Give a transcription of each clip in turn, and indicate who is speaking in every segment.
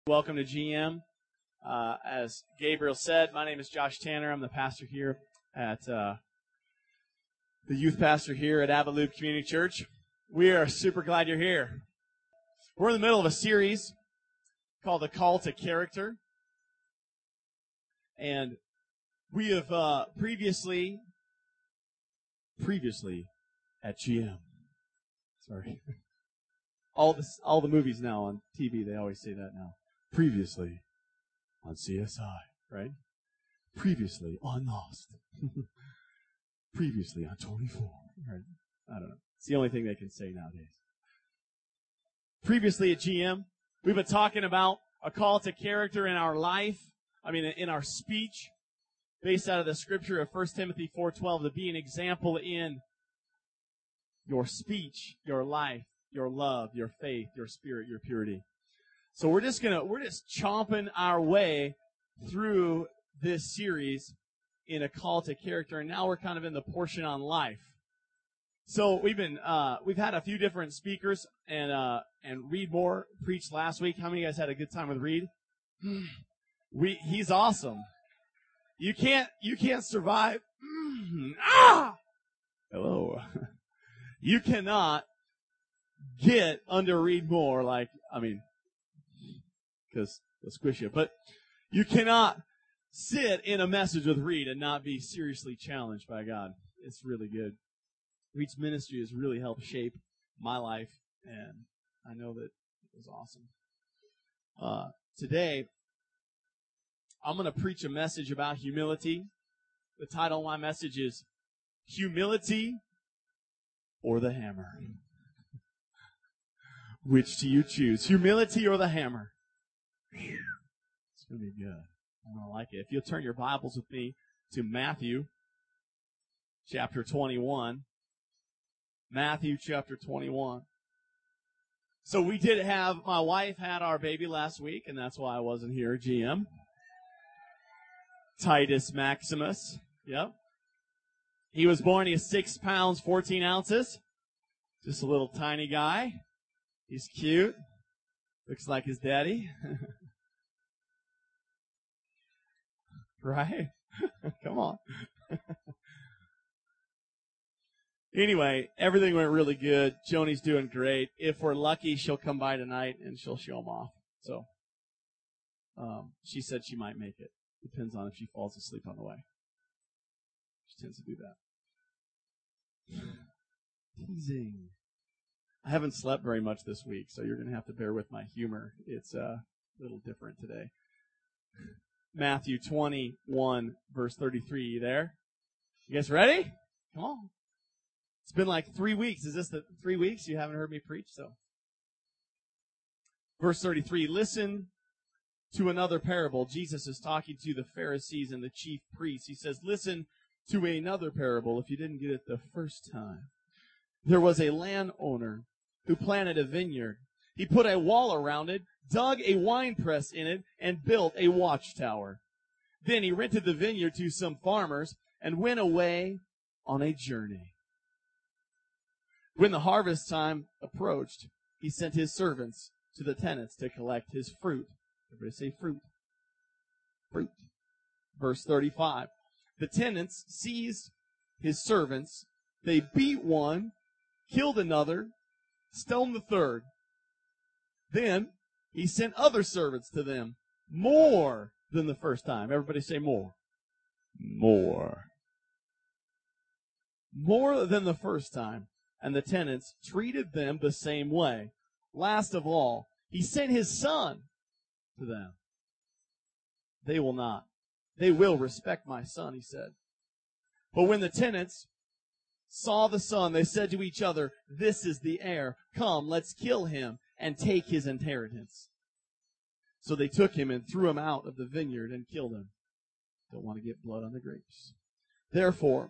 Speaker 1: Welcome to GM. As Gabriel said, my name is Josh Tanner. I'm the pastor here at the youth pastor here at Avalube Community Church. We are super glad you're here. We're in the middle of a series called The Call to Character. And we have previously at GM. Sorry. All the movies now on TV, they always say that now. Previously on CSI, right? Previously on Lost. Previously on 24, right? I don't know. It's the only thing they can say nowadays. Previously at GM, we've been talking about a call to character in our life, in our speech, based out of the scripture of 1 Timothy 4:12, to be an example in your speech, your life, your love, your faith, your spirit, your purity. So we're just chomping our way through this series in a call to character, and now we're kind of in the portion on life. So we've had a few different speakers, and Reed Moore preached last week. How many of you guys had a good time with Reed? He's awesome. You can't survive. Hello. You cannot get under Reed Moore because they'll squish you. But you cannot sit in a message with Reed and not be seriously challenged by God. It's really good. Reed's ministry has really helped shape my life, and I know that it was awesome. Today, I'm going to preach a message about humility. The title of my message is Humility or the Hammer. Which do you choose? Humility or the hammer? It's going to be good. I'm going to like it. If you'll turn your Bibles with me to Matthew chapter 21. Matthew chapter 21. So my wife had our baby last week, and that's why I wasn't here, GM. Titus Maximus. Yep. He was born, he's 6 pounds, 14 ounces. Just a little tiny guy. He's cute. Looks like his daddy. Right? Come on. Anyway, everything went really good. Joni's doing great. If we're lucky, she'll come by tonight and she'll show him off. So, she said she might make it. Depends on if she falls asleep on the way. She tends to do that. Teasing. I haven't slept very much this week, so you're going to have to bear with my humor. It's a little different today. Matthew 21, verse 33. You there? You guys ready? Come on. It's been like 3 weeks. Is this the 3 weeks you haven't heard me preach? So, verse 33. Listen to another parable. Jesus is talking to the Pharisees and the chief priests. He says, listen to another parable if you didn't get it the first time. There was a landowner who planted a vineyard. He put a wall around it, dug a winepress in it, and built a watchtower. Then he rented the vineyard to some farmers and went away on a journey. When the harvest time approached, he sent his servants to the tenants to collect his fruit. Everybody say fruit. Fruit. Verse 35. The tenants seized his servants. They beat one, killed another, stoned the third. Then he sent other servants to them, more than the first time. Everybody say more. More. More than the first time. And the tenants treated them the same way. Last of all, he sent his son to them. They will not. They will respect my son, he said. But when the tenants saw the son, they said to each other, this is the heir. Come, let's kill him and take his inheritance. So they took him and threw him out of the vineyard and killed him. Don't want to get blood on the grapes. Therefore,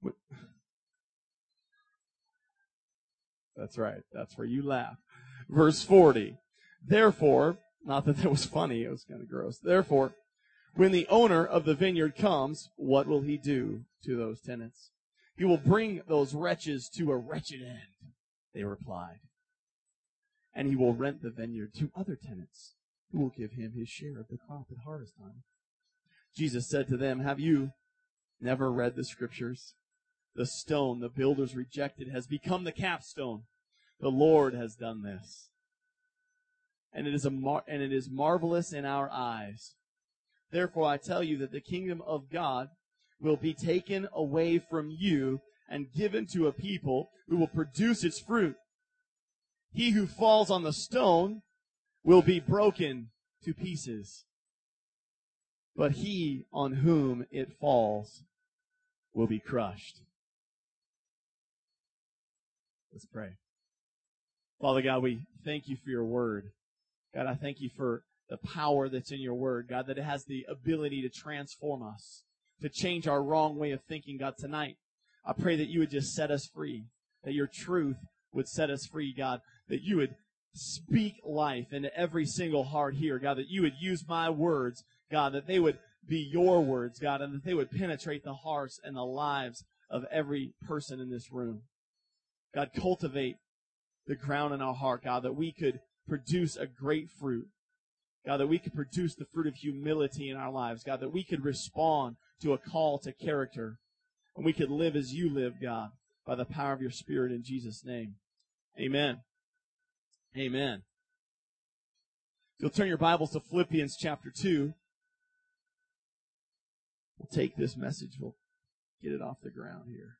Speaker 1: that's right. That's where you laugh. Verse 40. Therefore, not that was funny, it was kind of gross. Therefore, when the owner of the vineyard comes, what will he do to those tenants? He will bring those wretches to a wretched end, they replied. And he will rent the vineyard to other tenants. who will give him his share of the crop at harvest time. Jesus said to them, have you never read the scriptures? The stone the builders rejected has become the capstone. The Lord has done this. And it is marvelous in our eyes. Therefore I tell you that the kingdom of God will be taken away from you and given to a people who will produce its fruit. He who falls on the stone will be broken to pieces, but he on whom it falls will be crushed. Let's pray. Father God, we thank you for your word. God, I thank you for the power that's in your word, God, that it has the ability to transform us, to change our wrong way of thinking. God, tonight, I pray that you would just set us free, that your truth would set us free, God, that you would speak life into every single heart here, God, that you would use my words, God, that they would be your words, God, and that they would penetrate the hearts and the lives of every person in this room. God, cultivate the ground in our heart, God, that we could produce a great fruit. God, that we could produce the fruit of humility in our lives. God, that we could respond to a call to character. And we could live as you live, God, by the power of your Spirit in Jesus' name. Amen. Amen. If you'll turn your Bibles to Philippians chapter 2, we'll take this message. We'll get it off the ground here.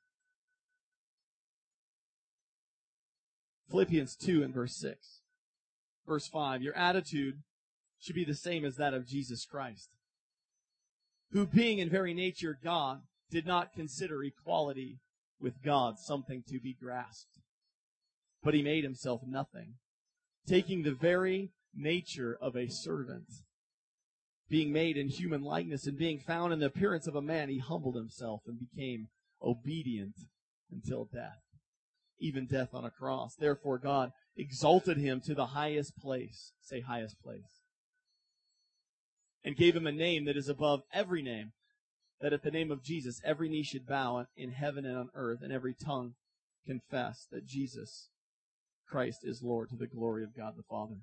Speaker 1: Philippians 2 and verse 6. Verse 5, your attitude should be the same as that of Jesus Christ, who being in very nature God, did not consider equality with God something to be grasped, but he made himself nothing, taking the very nature of a servant. Being made in human likeness and being found in the appearance of a man, he humbled himself and became obedient until death, even death on a cross. Therefore God exalted him to the highest place, say highest place, and gave him a name that is above every name, that at the name of Jesus every knee should bow in heaven and on earth, and every tongue confess that Jesus Christ is Lord, to the glory of God the Father.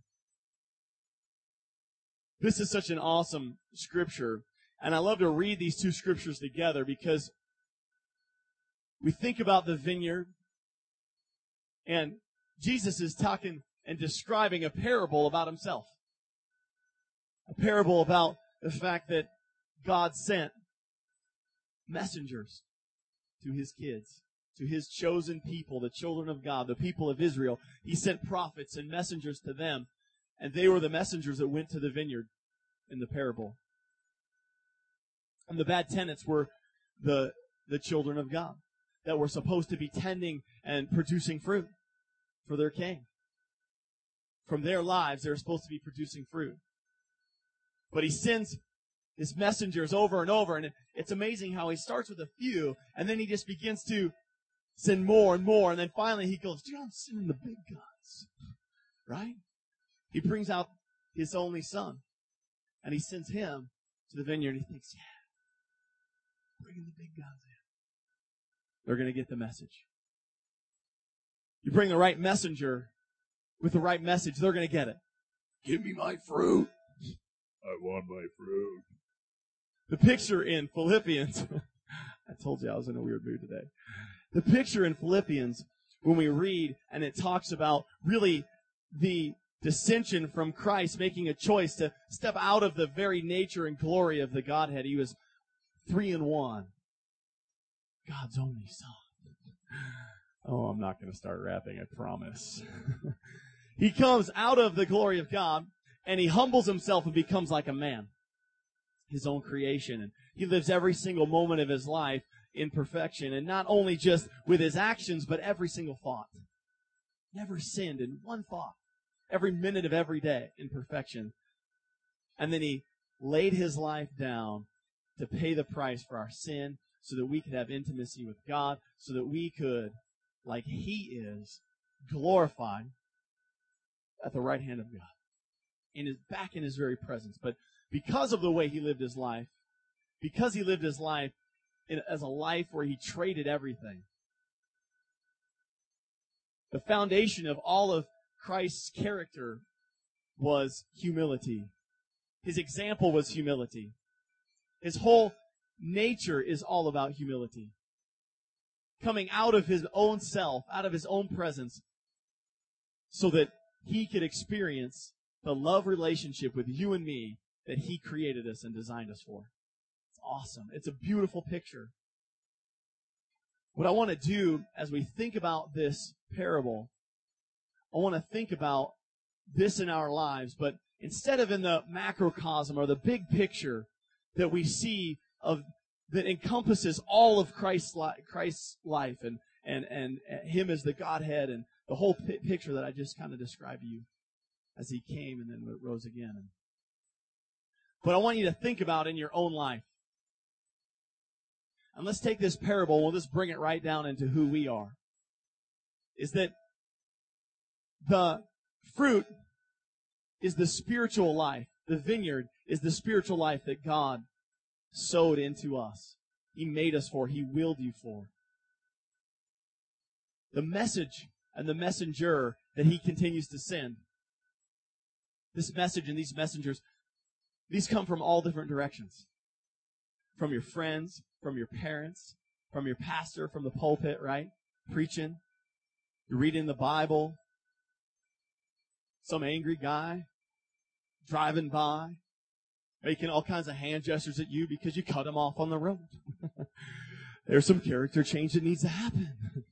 Speaker 1: This is such an awesome scripture, and I love to read these two scriptures together because we think about the vineyard, and Jesus is talking and describing a parable about himself. A parable about the fact that God sent messengers to his kids, to his chosen people, the children of God, the people of Israel. He sent prophets and messengers to them, and they were the messengers that went to the vineyard in the parable. And the bad tenants were the children of God that were supposed to be tending and producing fruit for their king. From their lives, they're supposed to be producing fruit. But he sends his messengers over and over, and it's amazing how he starts with a few, and then he just begins to send more and more, and then finally he goes, dude, I'm sending the big guns. Right? He brings out his only son, and he sends him to the vineyard, and he thinks, yeah, bringing the big guns in. They're going to get the message. You bring the right messenger with the right message, they're going to get it. Give me my fruit. I want my fruit. The picture in Philippians, I told you I was in a weird mood today. The picture in Philippians, when we read, and it talks about really the dissension from Christ, making a choice to step out of the very nature and glory of the Godhead. He was 3 in 1. God's only Son. Oh, I'm not going to start rapping, I promise. He comes out of the glory of God, and he humbles himself and becomes like a man, his own creation. And he lives every single moment of his life in perfection, and not only just with his actions, but every single thought. Never sinned in one thought. Every minute of every day in perfection. And then he laid his life down to pay the price for our sin so that we could have intimacy with God, so that we could, like he is, glorified at the right hand of God, back in his very presence. But because of the way he lived his life, because he lived his life as a life where he traded everything, the foundation of all of Christ's character was humility. His example was humility. His whole nature is all about humility. Coming out of his own self, out of his own presence, so that he could experience the love relationship with you and me that he created us and designed us for. It's awesome. It's a beautiful picture. What I want to do as we think about this parable, I want to think about this in our lives, but instead of in the macrocosm or the big picture that we see of that encompasses all of Christ's life and him as the Godhead and the whole picture that I just kind of described to you as he came and then rose again. But I want you to think about in your own life. And let's take this parable, we'll just bring it right down into who we are. Is that the fruit is the spiritual life. The vineyard is the spiritual life that God sowed into us. He made us for. He willed you for. The message and the messenger that he continues to send. This message and these messengers, these come from all different directions. From your friends, from your parents, from your pastor, from the pulpit, right? Preaching. You're reading the Bible. Some angry guy driving by, making all kinds of hand gestures at you because you cut him off on the road. There's some character change that needs to happen.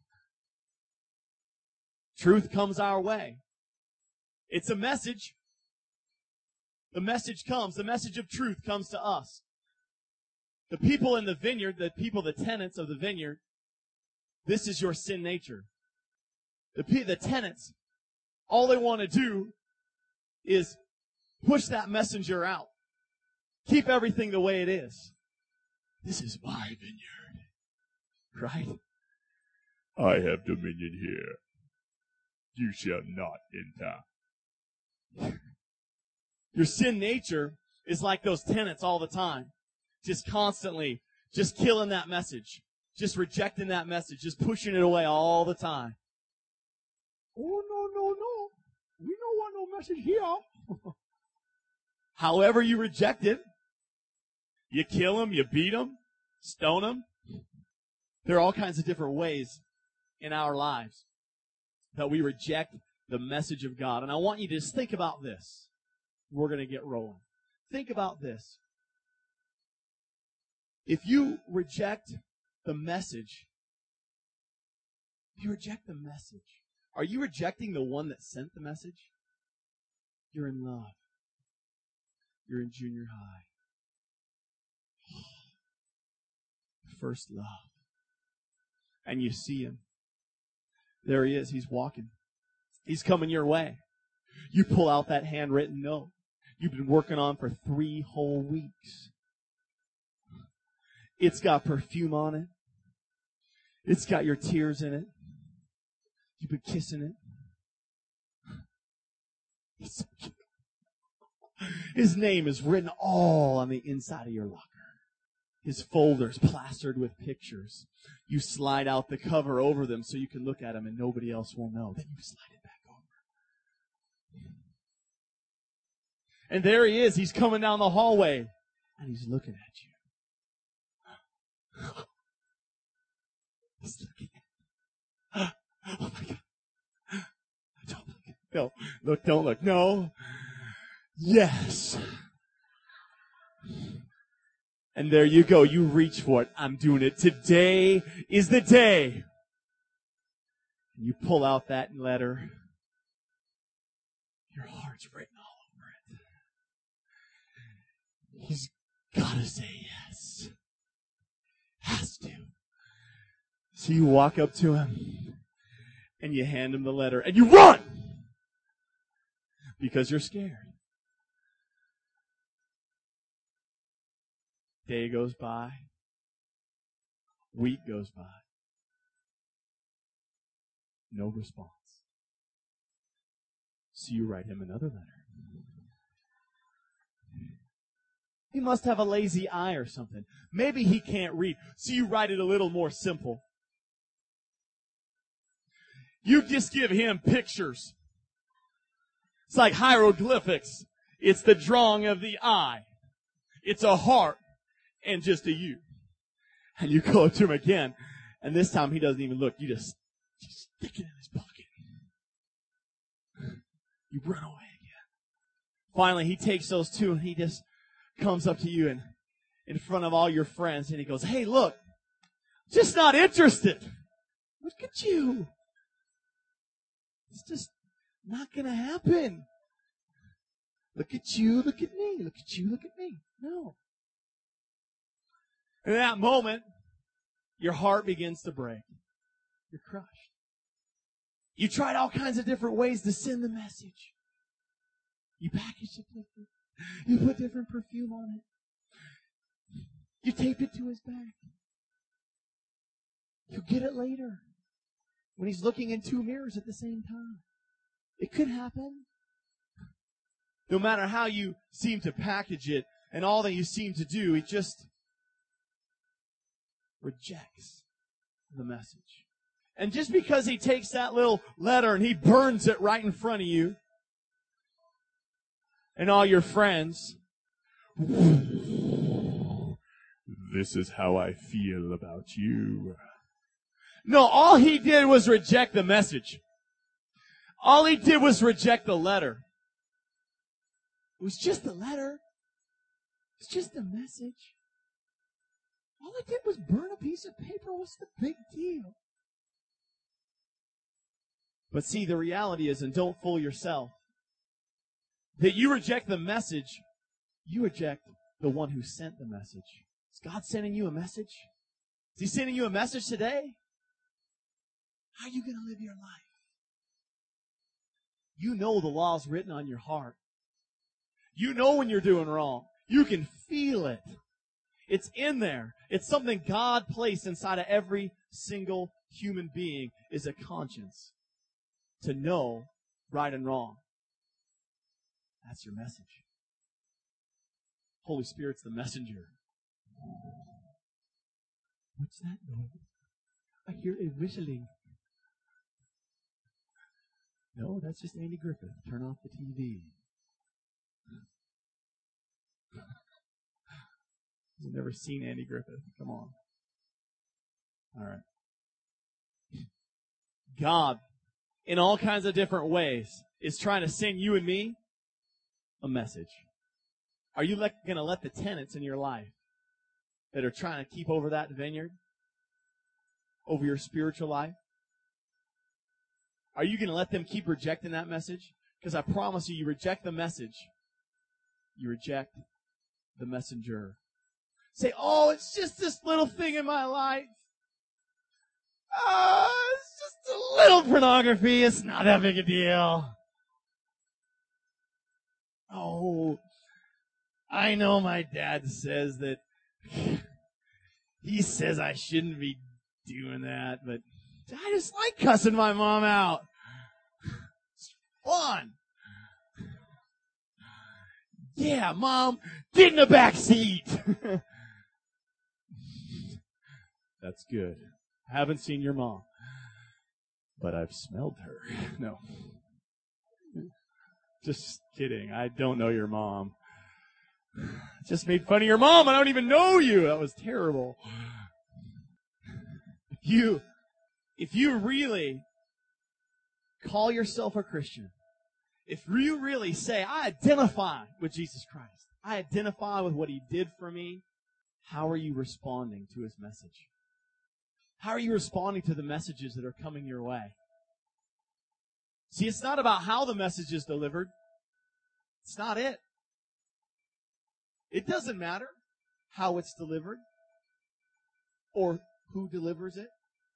Speaker 1: Truth comes our way. It's a message. The message comes. The message of truth comes to us. The people in the vineyard, the tenants of the vineyard, this is your sin nature. The tenants, all they want to do is push that messenger out. Keep everything the way it is. This is my vineyard. Right?
Speaker 2: I have dominion here. You shall not enter.
Speaker 1: Your sin nature is like those tenants all the time. Just constantly, just killing that message. Just rejecting that message. Just pushing it away all the time.
Speaker 3: Oh, no. We don't want no message here.
Speaker 1: However you reject it, you kill them, you beat them, stone them. There are all kinds of different ways in our lives that we reject the message of God. And I want you to just think about this. We're going to get rolling. Think about this. If you reject the message, are you rejecting the one that sent the message? You're in love. You're in junior high. First love. And you see him. There he is. He's walking. He's coming your way. You pull out that handwritten note you've been working on for 3 whole weeks. It's got perfume on it. It's got your tears in it. You've been kissing it. It's so cute. His name is written all on the inside of your locker. His folders plastered with pictures. You slide out the cover over them so you can look at them and nobody else will know. Then you slide it back over. And there he is. He's coming down the hallway. And he's looking at you. He's looking at you. Oh my God. Don't look. No. Look, don't look. No. Yes. And there you go. You reach for it. I'm doing it. Today is the day. And you pull out that letter. Your heart's written all over it. He's got to say yes. Has to. So you walk up to him and you hand him the letter and you run because you're scared. Day goes by. Week goes by. No response. So you write him another letter. He must have a lazy eye or something. Maybe he can't read. So you write it a little more simple. You just give him pictures. It's like hieroglyphics. It's the drawing of the eye. It's a heart and just a U. And you go up to him again, and this time he doesn't even look. You just stick it in his pocket. You run away again. Finally, he takes those two, and he just comes up to you and in front of all your friends, and he goes, "Hey, look, just not interested. Look at you. It's just not going to happen. Look at you, look at me, look at you, look at me." No. In that moment, your heart begins to break. You're crushed. You tried all kinds of different ways to send the message. You packaged it different. You put different perfume on it. You taped it to his back. You'll get it later when he's looking in two mirrors at the same time. It could happen. No matter how you seem to package it and all that you seem to do, it just rejects the message. And just because he takes that little letter and he burns it right in front of you and all your friends,
Speaker 2: this is how I feel about you.
Speaker 1: No, all he did was reject the message. All he did was reject the letter. It was just a letter. It's just a message. All I did was burn a piece of paper. What's the big deal? But see, the reality is, and don't fool yourself, that you reject the message, you reject the one who sent the message. Is God sending you a message? Is he sending you a message today? How are you going to live your life? You know the law's written on your heart. You know when you're doing wrong. You can feel it. It's in there. It's something God placed inside of every single human being, is a conscience to know right and wrong. That's your message. Holy Spirit's the messenger.
Speaker 3: What's that noise? I hear a whistling.
Speaker 1: No, that's just Andy Griffith. Turn off the TV. You've never seen Andy Griffith. Come on. All right. God, in all kinds of different ways, is trying to send you and me a message. Are you going to let the tenants in your life that are trying to keep over that vineyard, over your spiritual life, are you going to let them keep rejecting that message? Because I promise you, you reject the message, you reject the messenger. Say, "Oh, it's just this little thing in my life. It's just a little pornography. It's not that big a deal. Oh, I know my dad says that he says I shouldn't be doing that, but I just like cussing my mom out. It's fun. Yeah, Mom, get in the back seat." That's good. I haven't seen your mom, but I've smelled her. No. Just kidding. I don't know your mom. Just made fun of your mom. I don't even know you. That was terrible. If you really call yourself a Christian, if you really say, "I identify with Jesus Christ, I identify with what he did for me," how are you responding to his message? How are you responding to the messages that are coming your way? See, it's not about how the message is delivered. It's not it. It doesn't matter how it's delivered or who delivers it.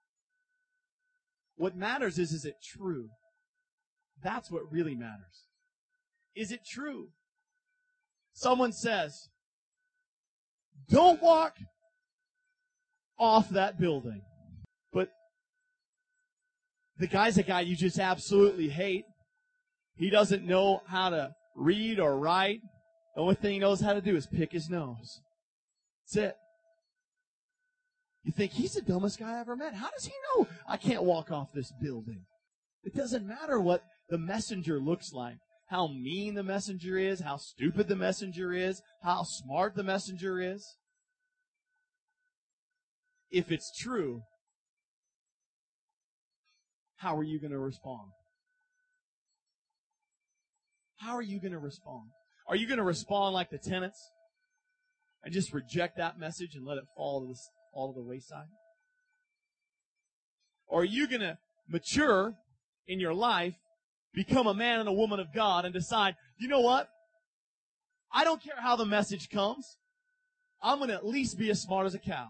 Speaker 1: What matters is it true? That's what really matters. Is it true? Someone says, "Don't walk off that building." But the guy's a guy you just absolutely hate. He doesn't know how to read or write. The only thing he knows how to do is pick his nose. That's it. You think he's the dumbest guy I ever met. How does he know I can't walk off this building? It doesn't matter what the messenger looks like. how mean the messenger is, how stupid the messenger is, how smart the messenger is. If it's true, how are you going to respond? How are you going to respond? Are you going to respond like the tenants and just reject that message and let it fall to the wayside? Or are you going to mature in your life, become a man and a woman of God, and decide, you know what? I don't care how the message comes. I'm going to at least be as smart as a cow.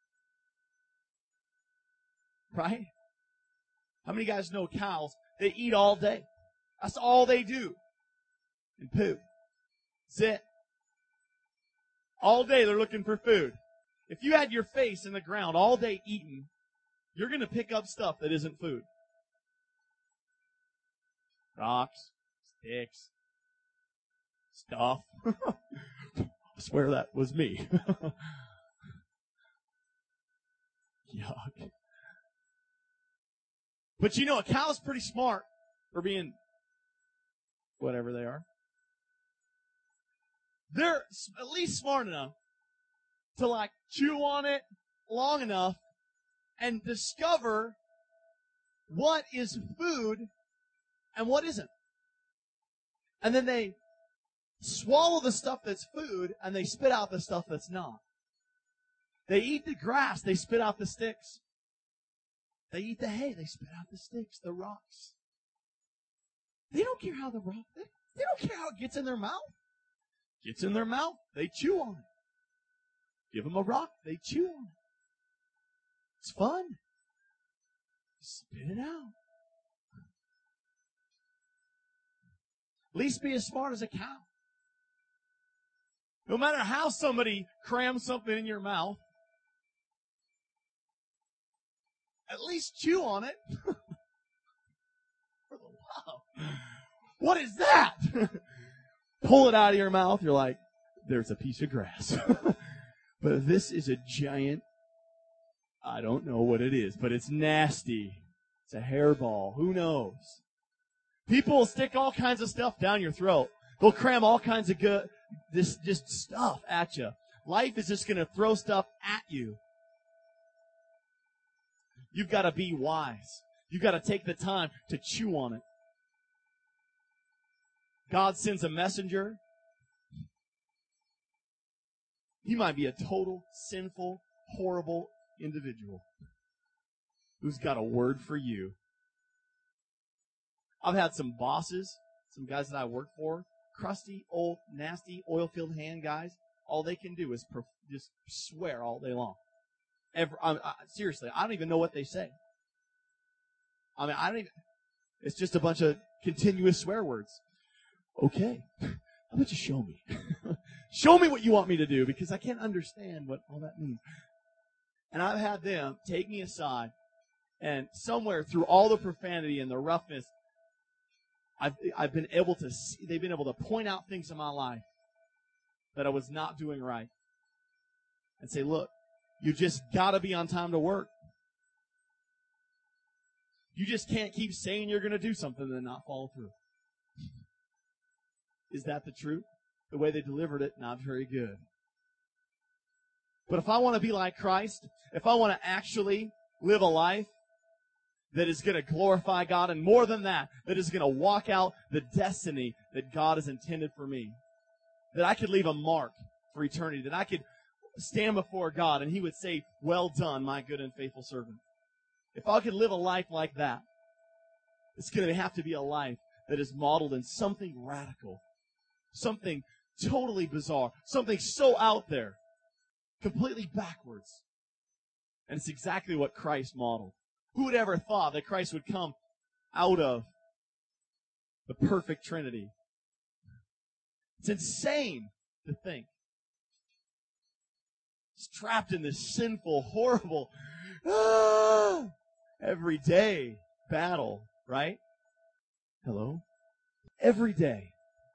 Speaker 1: Right? How many of you guys know cows? They eat all day. That's all they do. And poop. That's it. All day they're looking for food. If you had your face in the ground all day eating, you're going to pick up stuff that isn't food. Rocks, sticks, stuff. I swear that was me. Yuck. But you know, a cow's pretty smart for being whatever they are. They're at least smart enough to chew on it long enough and discover what is food and what isn't. And then they swallow the stuff that's food and they spit out the stuff that's not. They eat the grass, they spit out the sticks. They eat the hay, they spit out the sticks, the rocks. They don't care how they don't care how it gets in their mouth. Gets in their mouth, they chew on it. Give them a rock, they chew on it. It's fun. Spit it out. At least be as smart as a cow. No matter how somebody crams something in your mouth, at least chew on it. For the love. What is that? Pull it out of your mouth. You're like, there's a piece of grass. But this is a giant, I don't know what it is, but it's nasty. It's a hairball. Who knows? People will stick all kinds of stuff down your throat. They'll cram all kinds of just stuff at you. Life is just going to throw stuff at you. You've got to be wise. You've got to take the time to chew on it. God sends a messenger. He might be a total, sinful, horrible individual who's got a word for you. I've had some bosses, some guys that I work for, crusty, old, nasty, oil-filled hand guys. All they can do is just swear all day long. Seriously, I don't even know what they say. It's just a bunch of continuous swear words. Okay, how about you show me? Show me what you want me to do, because I can't understand what all that means. And I've had them take me aside, and somewhere through all the profanity and the roughness, I've been able to see, they've been able to point out things in my life that I was not doing right. And say, look, you just gotta be on time to work. You just can't keep saying you're gonna do something and then not follow through. Is that the truth? The way they delivered it, not very good. But if I want to be like Christ, if I want to actually live a life that is going to glorify God, and more than that, that is going to walk out the destiny that God has intended for me, that I could leave a mark for eternity, that I could stand before God and He would say, well done, my good and faithful servant. If I could live a life like that, it's going to have to be a life that is modeled in something radical, something totally bizarre, something so out there, completely backwards. And it's exactly what Christ modeled. Who would ever thought that Christ would come out of the perfect Trinity? It's insane to think. He's trapped in this sinful, horrible, everyday battle, right? Hello? Every day.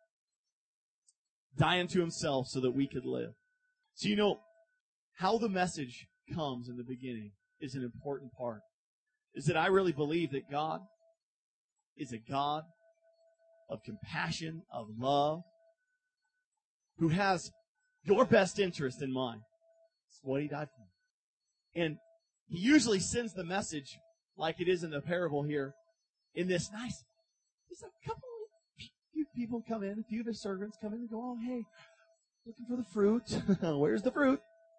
Speaker 1: Dying to himself so that we could live. So you know, how the message comes in the beginning is an important part. Is that I really believe that God is a God of compassion, of love, who has your best interest in mind. That's what he died for. And he usually sends the message, like it is in the parable here, in this nice, just a couple, few people come in, a few of his servants come in and go, oh, hey, looking for the fruit. Where's the fruit?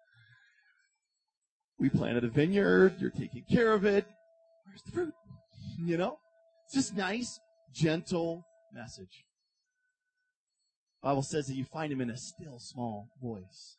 Speaker 1: We planted a vineyard. You're taking care of it. Where's the fruit? You know? It's just nice, gentle message. The Bible says that you find him in a still, small voice.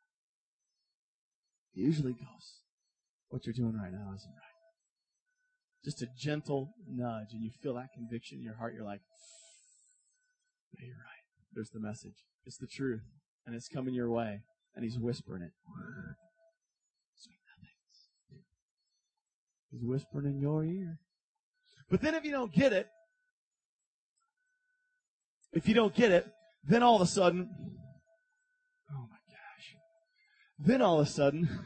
Speaker 1: He usually goes, what you're doing right now isn't right. Just a gentle nudge, and you feel that conviction in your heart. You're like, yeah, you're right. There's the message. It's the truth. And it's coming your way. And he's whispering it. Sweet nothings. He's whispering in your ear. But then if you don't get it, then all of a sudden, oh my gosh. Then all of a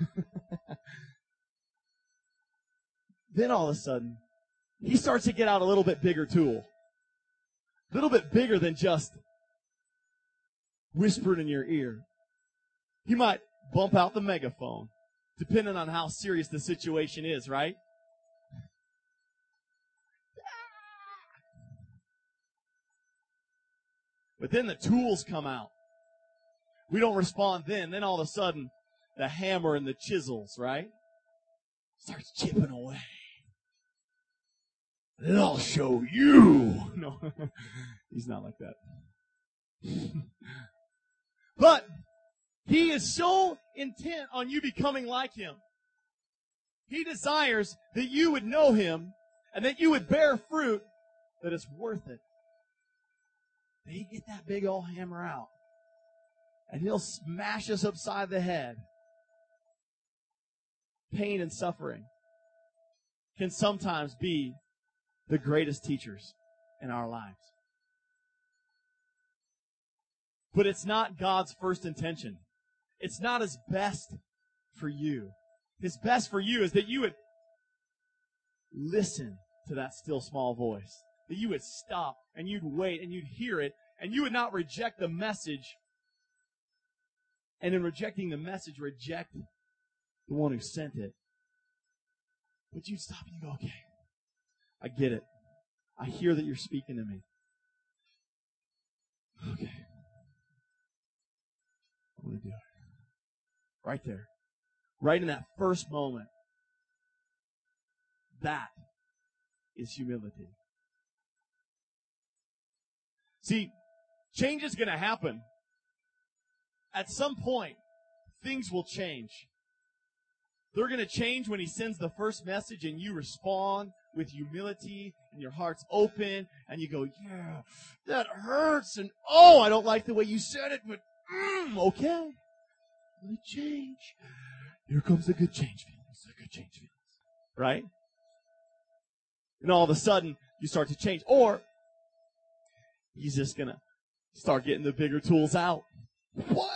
Speaker 1: sudden, he starts to get out a little bit bigger tool. A little bit bigger than just whispered in your ear. He might bump out the megaphone, depending on how serious the situation is, right? But then the tools come out. We don't respond then. Then all of a sudden, the hammer and the chisels, right? Starts chipping away. And I'll show you. No, he's not like that. But he is so intent on you becoming like him. He desires that you would know him and that you would bear fruit that it's worth it. That he get that big old hammer out and he'll smash us upside the head. Pain and suffering can sometimes be the greatest teachers in our lives. But it's not God's first intention. It's not his best for you. His best for you is that you would listen to that still small voice. That you would stop and you'd wait and you'd hear it and you would not reject the message. And in rejecting the message, reject the one who sent it. But you'd stop and you go, okay, I get it. I hear that you're speaking to me. Okay. I'm going to do it. Right there. Right in that first moment. That is humility. See, change is going to happen. At some point, things will change. They're going to change when he sends the first message and you respond with humility and your heart's open and you go, yeah, that hurts. And oh, I don't like the way you said it, but okay. Will it change? Here comes the good change feelings. The good change feelings. Right? And all of a sudden, you start to change. Or he's just going to start getting the bigger tools out. Wow!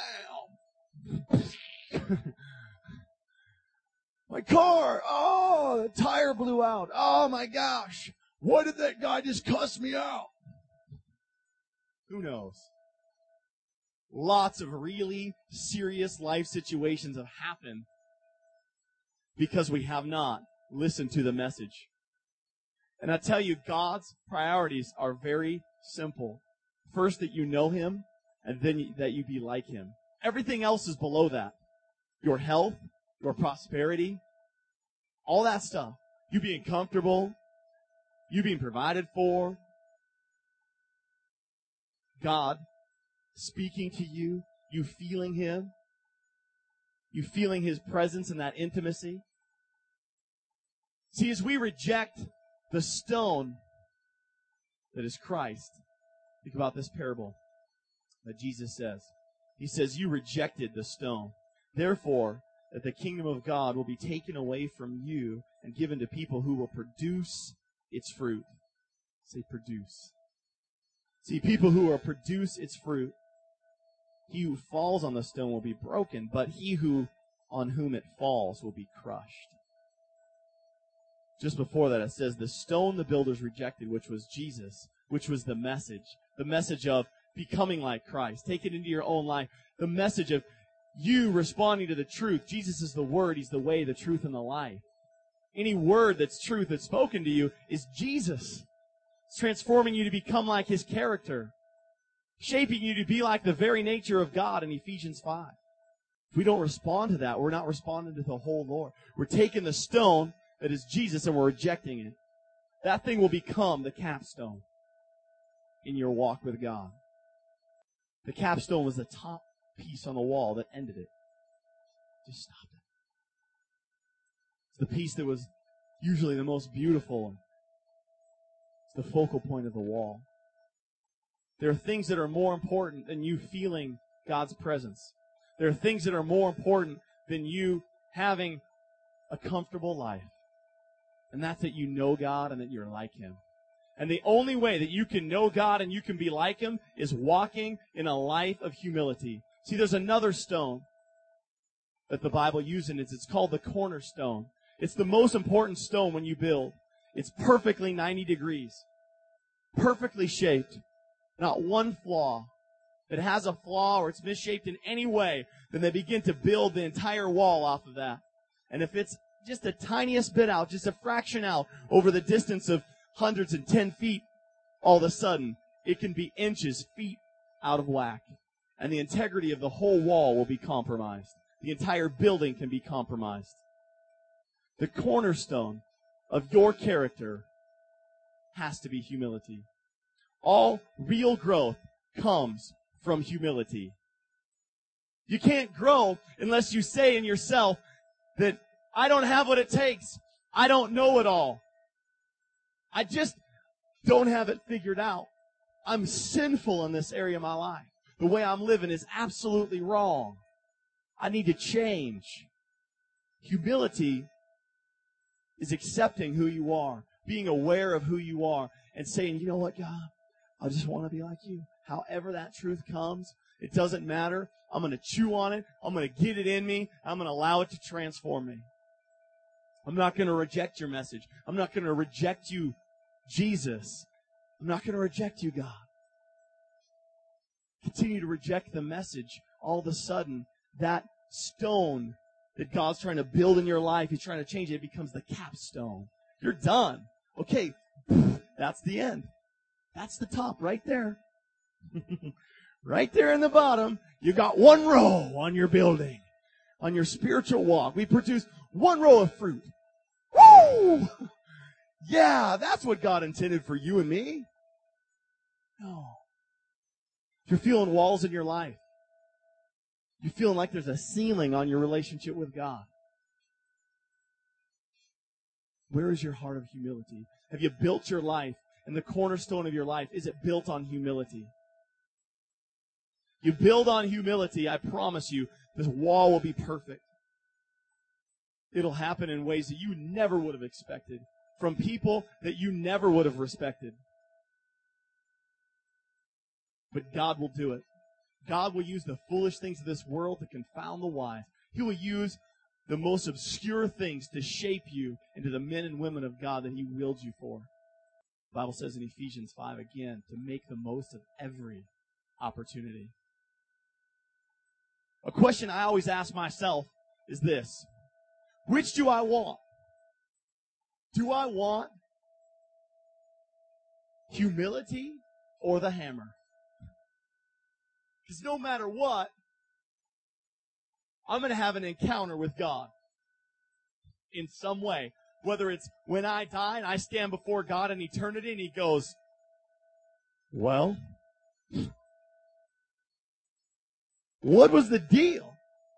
Speaker 1: My car, oh, the tire blew out. Oh my gosh. Why did that guy just cuss me out? Who knows? Lots of really serious life situations have happened because we have not listened to the message. And I tell you, God's priorities are very simple. First, that you know him, and then that you be like him. Everything else is below that. Your health, your prosperity, all that stuff. You being comfortable, you being provided for, God speaking to you, you feeling him, you feeling his presence in that intimacy. See, as we reject the stone that is Christ, think about this parable that Jesus says. He says, you rejected the stone. Therefore, that the kingdom of God will be taken away from you and given to people who will produce its fruit. Say produce. See, people who will produce its fruit. He who falls on the stone will be broken, but he who on whom it falls will be crushed. Just before that, it says, the stone the builders rejected, which was Jesus, which was the message of becoming like Christ. Take it into your own life. The message of you responding to the truth. Jesus is the Word. He's the way, the truth, and the life. Any word that's truth that's spoken to you is Jesus. It's transforming you to become like His character, shaping you to be like the very nature of God in Ephesians 5. If we don't respond to that, we're not responding to the whole Lord. We're taking the stone that is Jesus and we're rejecting it. That thing will become the capstone in your walk with God. The capstone was the top piece on the wall that ended it. Just stopped it. It's the piece that was usually the most beautiful. It's the focal point of the wall. There are things that are more important than you feeling God's presence. There are things that are more important than you having a comfortable life. And that's that you know God and that you're like Him. And the only way that you can know God and you can be like Him is walking in a life of humility. See, there's another stone that the Bible uses. It's called the cornerstone. It's the most important stone when you build. It's perfectly 90 degrees. Perfectly shaped. Not one flaw. If it has a flaw or it's misshaped in any way, then they begin to build the entire wall off of that. And if it's just the tiniest bit out, just a fraction out over the distance of hundreds and 10 feet, all of a sudden, it can be inches, feet out of whack. And the integrity of the whole wall will be compromised. The entire building can be compromised. The cornerstone of your character has to be humility. All real growth comes from humility. You can't grow unless you say in yourself that I don't have what it takes. I don't know it all. I just don't have it figured out. I'm sinful in this area of my life. The way I'm living is absolutely wrong. I need to change. Humility is accepting who you are, being aware of who you are, and saying, you know what, God, I just want to be like you. However that truth comes, it doesn't matter. I'm going to chew on it. I'm going to get it in me. I'm going to allow it to transform me. I'm not going to reject your message. I'm not going to reject you, Jesus. I'm not going to reject you, God. Continue to reject the message. All of a sudden, that stone that God's trying to build in your life, He's trying to change it, it becomes the capstone. You're done. Okay, that's the end. That's the top right there. Right there in the bottom, you got one row on your building, on your spiritual walk. We produce one row of fruit. Woo! Yeah, that's what God intended for you and me. No. If you're feeling walls in your life, you're feeling like there's a ceiling on your relationship with God, where is your heart of humility? Have you built your life, and the cornerstone of your life, is it built on humility? You build on humility, I promise you, this wall will be perfect. It'll happen in ways that you never would have expected, from people that you never would have respected. But God will do it. God will use the foolish things of this world to confound the wise. He will use the most obscure things to shape you into the men and women of God that He willed you for. The Bible says in Ephesians 5 again, to make the most of every opportunity. A question I always ask myself is this: which do I want? Do I want humility or the hammer? Because no matter what, I'm going to have an encounter with God in some way. Whether it's when I die and I stand before God in eternity and He goes, well, what was the deal?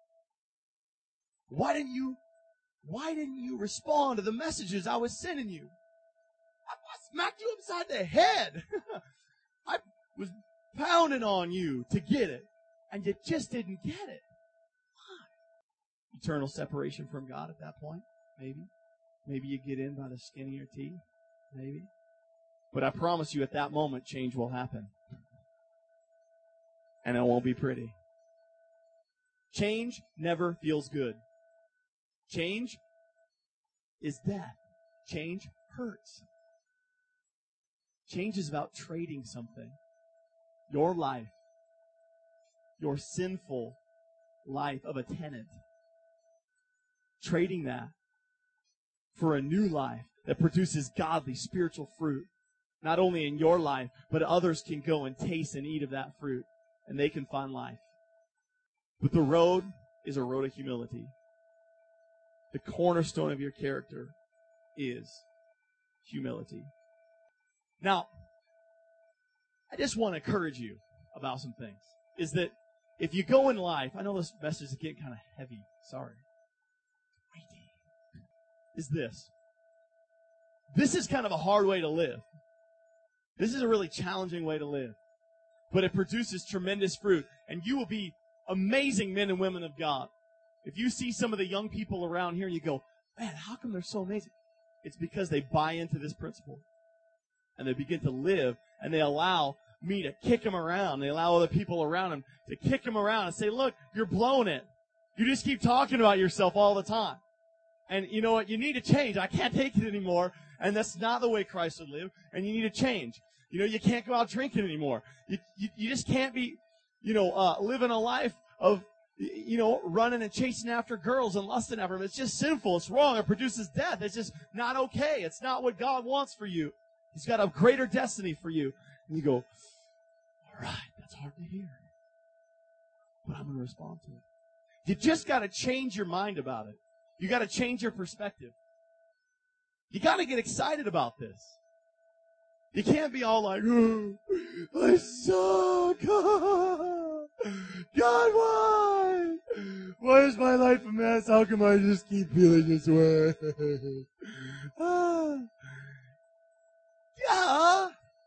Speaker 1: Why didn't you respond to the messages I was sending you? I smacked you upside the head. I was pounding on you to get it, and you just didn't get it. Why? Eternal separation from God at that point, maybe. Maybe you get in by the skin of your teeth, maybe. But I promise you, at that moment, change will happen. And it won't be pretty. Change never feels good. Change is death. Change hurts. Change is about trading something. Your life, your sinful life of a tenant, trading that for a new life that produces godly spiritual fruit, not only in your life, but others can go and taste and eat of that fruit, and they can find life. But the road is a road of humility. The cornerstone of your character is humility. Now, I just want to encourage you about some things. Is that if you go in life, I know this message is getting kind of heavy. Sorry. Is this. This is kind of a hard way to live. This is a really challenging way to live. But it produces tremendous fruit. And you will be amazing men and women of God. If you see some of the young people around here and you go, man, how come they're so amazing? It's because they buy into this principle. And they begin to live, and they allow me to kick them around. They allow other people around them to kick them around and say, look, you're blowing it. You just keep talking about yourself all the time. And you know what? You need to change. I can't take it anymore. And that's not the way Christ would live. And you need to change. You know, you can't go out drinking anymore. You just can't be, living a life of, running and chasing after girls and lusting after them. It's just sinful. It's wrong. It produces death. It's just not okay. It's not what God wants for you. He's got a greater destiny for you. And you go, all right, that's hard to hear. But I'm going to respond to it. You just got to change your mind about it. You got to change your perspective. You got to get excited about this. You can't be all like, oh, I suck. God, why? Why is my life a mess? How come I just keep feeling this way? Yeah.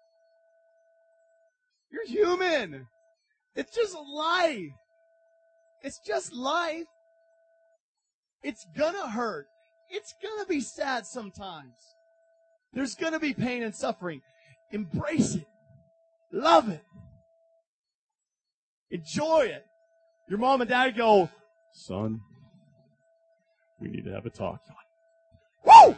Speaker 1: You're human. It's just life. It's just life. It's gonna hurt. It's gonna be sad sometimes. There's gonna be pain and suffering. Embrace it. Love it. Enjoy it. Your mom and dad go,
Speaker 2: son, we need to have a talk.
Speaker 1: whoa!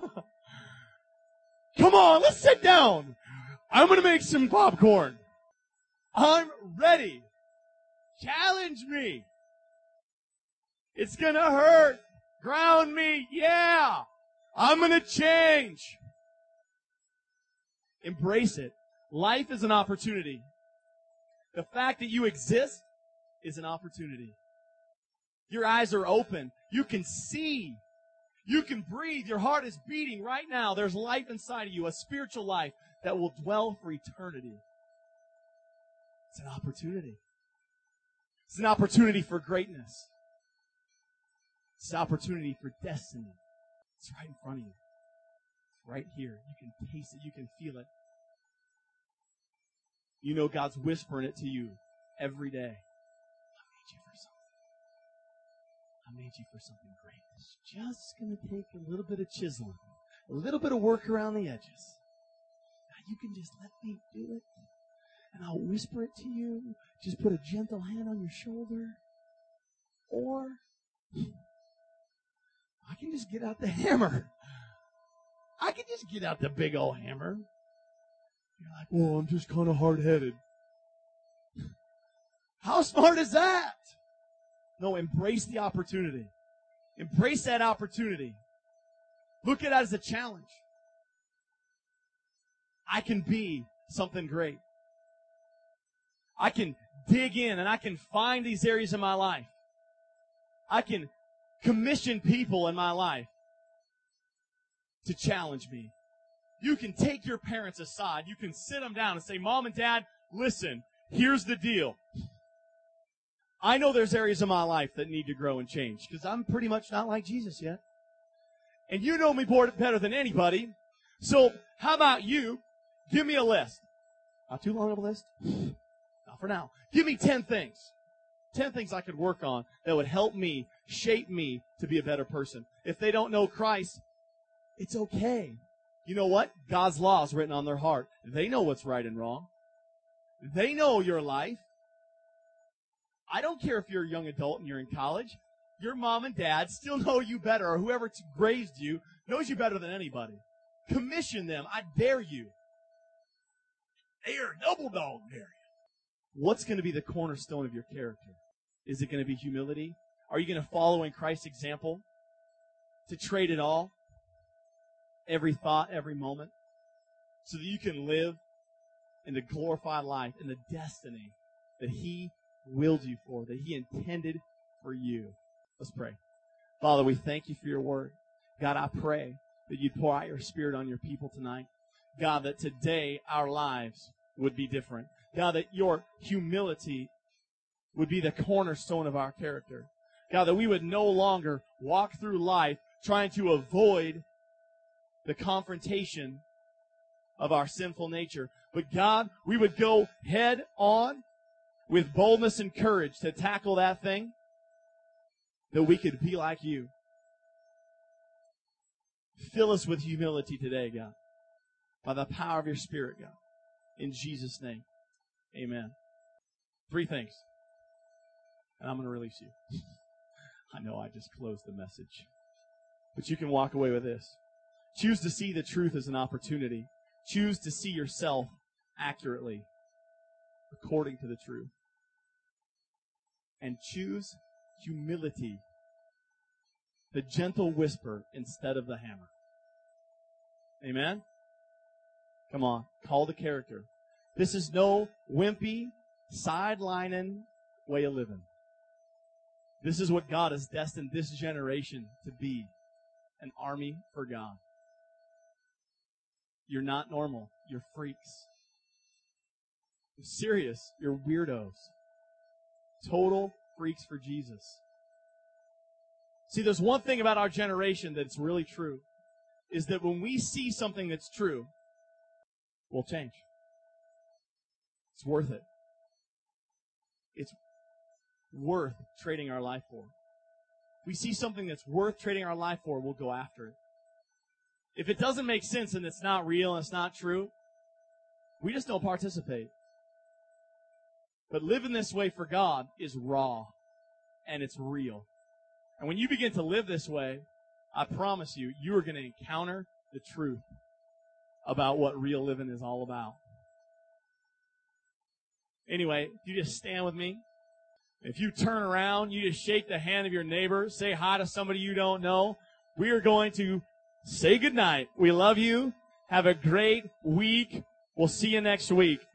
Speaker 1: Come on, let's sit down. I'm going to make some popcorn. I'm ready. Challenge me. It's going to hurt. Ground me. Yeah. I'm going to change. Embrace it. Life is an opportunity. The fact that you exist is an opportunity. Your eyes are open. You can see. You can breathe. Your heart is beating right now. There's life inside of you, a spiritual life that will dwell for eternity. It's an opportunity. It's an opportunity for greatness. It's an opportunity for destiny. It's right in front of you. It's right here. You can taste it. You can feel it. You know God's whispering it to you every day. I made you for something. I made you for something great. It's just going to take a little bit of chiseling, a little bit of work around the edges. Now you can just let me do it, and I'll whisper it to you. Just put a gentle hand on your shoulder. Or I can just get out the hammer. I can just get out the big old hammer. You're like, well, I'm just kind of hard-headed. How smart is that? No, embrace the opportunity. Embrace that opportunity. Look at it as a challenge. I can be something great. I can dig in and I can find these areas in my life. I can commission people in my life to challenge me. You can take your parents aside. You can sit them down and say, Mom and Dad, listen, here's the deal. I know there's areas of my life that need to grow and change because I'm pretty much not like Jesus yet. And you know me better than anybody. So how about you give me a list? Not too long of a list. Not for now. Give me 10 things. 10 things I could work on that would help me, shape me to be a better person. If they don't know Christ, it's okay. You know what? God's law is written on their heart. They know what's right and wrong. They know your life. I don't care if you're a young adult and you're in college. Your mom and dad still know you better, or whoever raised you knows you better than anybody. Commission them. I dare you.
Speaker 3: They are double dog dare you.
Speaker 1: What's going to be the cornerstone of your character? Is it going to be humility? Are you going to follow in Christ's example to trade it all? Every thought, every moment, so that you can live in the glorified life, in the destiny that He willed you for, that He intended for you. Let's pray. Father, we thank you for your word. God, I pray that you'd pour out your Spirit on your people tonight. God, that today our lives would be different. God, that your humility would be the cornerstone of our character. God, that we would no longer walk through life trying to avoid the confrontation of our sinful nature. But God, we would go head on with boldness and courage to tackle that thing, that we could be like you. Fill us with humility today, God, by the power of your Spirit, God. In Jesus' name, amen. 3 things, and I'm going to release you. I know I just closed the message, but you can walk away with this. Choose to see the truth as an opportunity. Choose to see yourself accurately, according to the truth. And choose humility, the gentle whisper instead of the hammer. Amen? Come on, call the character. This is no wimpy, sidelining way of living. This is what God has destined this generation to be, an army for God. You're not normal. You're freaks. You're serious. You're weirdos. Total freaks for Jesus. See, there's one thing about our generation that's really true, is that when we see something that's true, we'll change. It's worth it. It's worth trading our life for. If we see something that's worth trading our life for, we'll go after it. If it doesn't make sense and it's not real and it's not true, we just don't participate. But living this way for God is raw and it's real. And when you begin to live this way, I promise you, you are going to encounter the truth about what real living is all about. Anyway, if you just stand with me. If you turn around, you just shake the hand of your neighbor, say hi to somebody you don't know. We are going to say goodnight. We love you. Have a great week. We'll see you next week.